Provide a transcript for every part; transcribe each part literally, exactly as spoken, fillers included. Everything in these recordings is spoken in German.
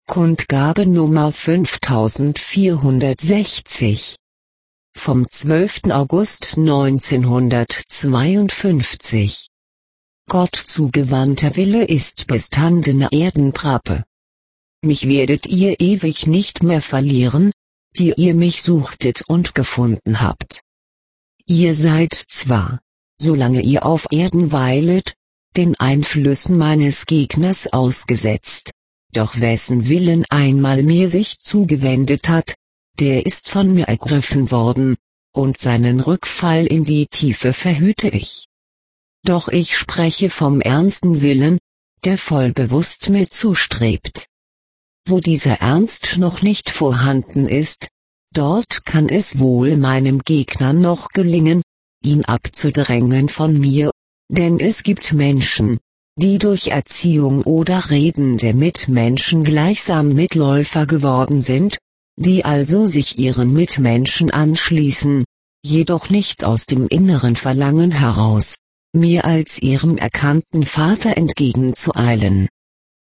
Kundgabe Nummer fünftausendvierhundertsechzig vom zwölften August neunzehnhundertzweiundfünfzig. Gott zugewandter Wille ist bestandene Erdenprappe. Mich werdet ihr ewig nicht mehr verlieren, die ihr mich suchtet und gefunden habt. Ihr seid zwar, solange ihr auf Erden weilet, den Einflüssen meines Gegners ausgesetzt, doch wessen Willen einmal mir sich zugewendet hat, der ist von mir ergriffen worden, und seinen Rückfall in die Tiefe verhüte ich. Doch ich spreche vom ernsten Willen, der voll bewusst mir zustrebt. Wo dieser Ernst noch nicht vorhanden ist, dort kann es wohl meinem Gegner noch gelingen, ihn abzudrängen von mir, denn es gibt Menschen, die durch Erziehung oder Reden der Mitmenschen gleichsam Mitläufer geworden sind, die also sich ihren Mitmenschen anschließen, jedoch nicht aus dem inneren Verlangen heraus, mir als ihrem erkannten Vater entgegenzueilen.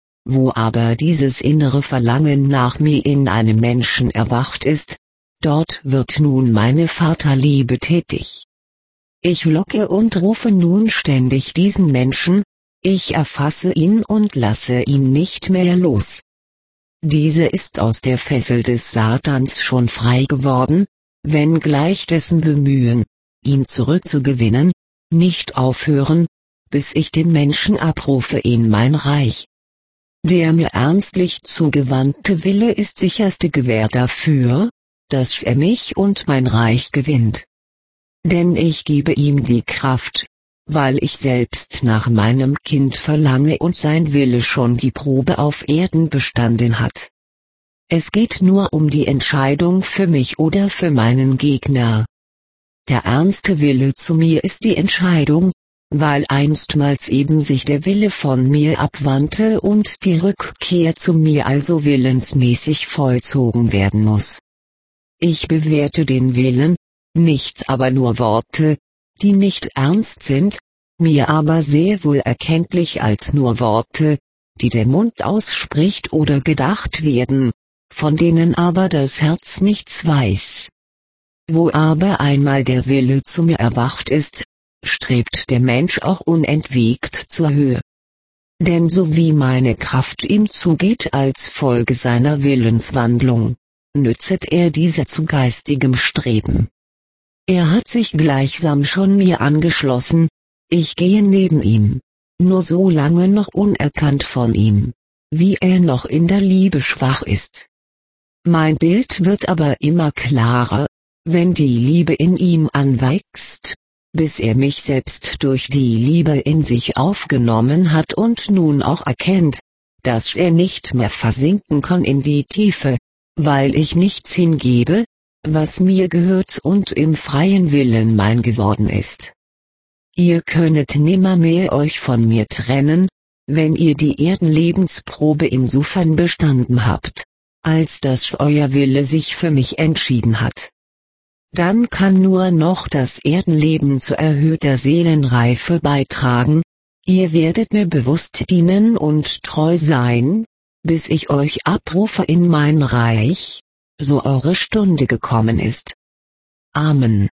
Wo aber dieses innere Verlangen nach mir in einem Menschen erwacht ist, dort wird nun meine Vaterliebe tätig. Ich locke und rufe nun ständig diesen Menschen, ich erfasse ihn und lasse ihn nicht mehr los. Dieser ist aus der Fessel des Satans schon frei geworden, wenngleich dessen Bemühen, ihn zurückzugewinnen, nicht aufhören, bis ich den Menschen abrufe in mein Reich. Der mir ernstlich zugewandte Wille ist sicherste Gewähr dafür, dass er mich und mein Reich gewinnt. Denn ich gebe ihm die Kraft, weil ich selbst nach meinem Kind verlange und sein Wille schon die Probe auf Erden bestanden hat. Es geht nur um die Entscheidung für mich oder für meinen Gegner. Der ernste Wille zu mir ist die Entscheidung, weil einstmals eben sich der Wille von mir abwandte und die Rückkehr zu mir also willensmäßig vollzogen werden muss. Ich bewerte den Willen, nicht aber nur Worte, die nicht ernst sind, mir aber sehr wohl erkenntlich als nur Worte, die der Mund ausspricht oder gedacht werden, von denen aber das Herz nichts weiß. Wo aber einmal der Wille zu mir erwacht ist, strebt der Mensch auch unentwegt zur Höhe. Denn so wie meine Kraft ihm zugeht als Folge seiner Willenswandlung, nützet er dieser zu geistigem Streben. Er hat sich gleichsam schon mir angeschlossen, ich gehe neben ihm, nur so lange noch unerkannt von ihm, wie er noch in der Liebe schwach ist. Mein Bild wird aber immer klarer, wenn die Liebe in ihm anwächst, bis er mich selbst durch die Liebe in sich aufgenommen hat und nun auch erkennt, dass er nicht mehr versinken kann in die Tiefe, weil ich nichts hingebe, was mir gehört und im freien Willen mein geworden ist. Ihr könnet nimmermehr euch von mir trennen, wenn ihr die Erdenlebensprobe insofern bestanden habt, als dass euer Wille sich für mich entschieden hat. Dann kann nur noch das Erdenleben zu erhöhter Seelenreife beitragen, ihr werdet mir bewusst dienen und treu sein, bis ich euch abrufe in mein Reich, so eure Stunde gekommen ist. Amen.